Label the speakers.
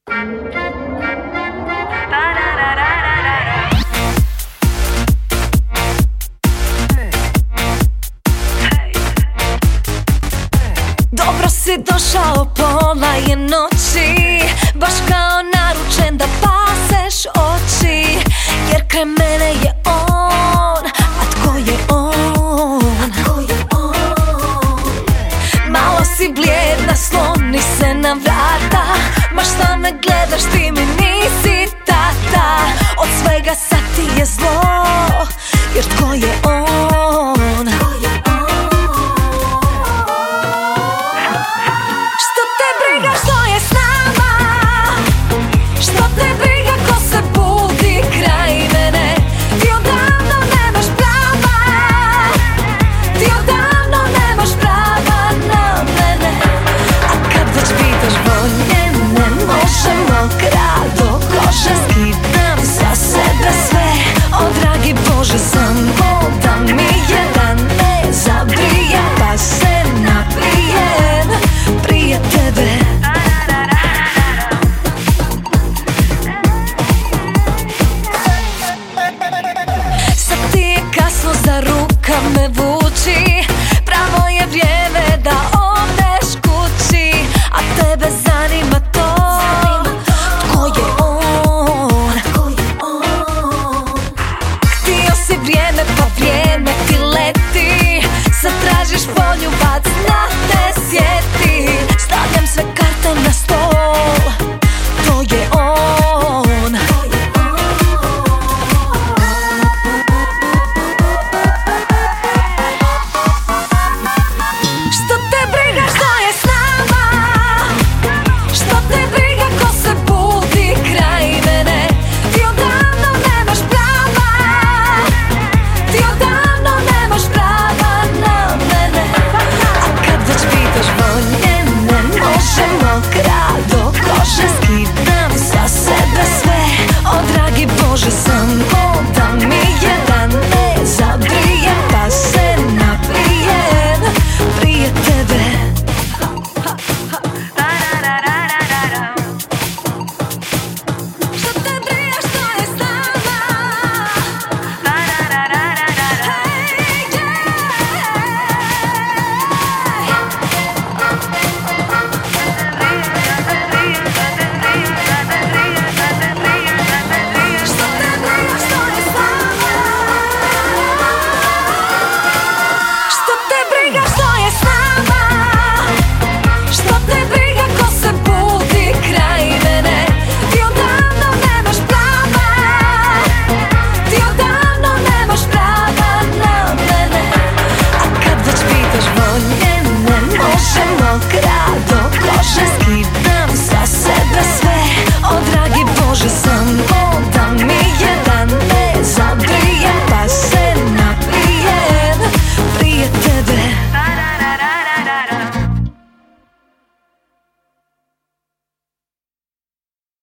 Speaker 1: Dobro si došao, pola je noći, baš kao naručen da paseš oči. Jer kraj mene je on, a tko je on? Malo si blijedna, sloni se na vrata. Ma šta me gledaš, ti mi nisi tata. Od svega sad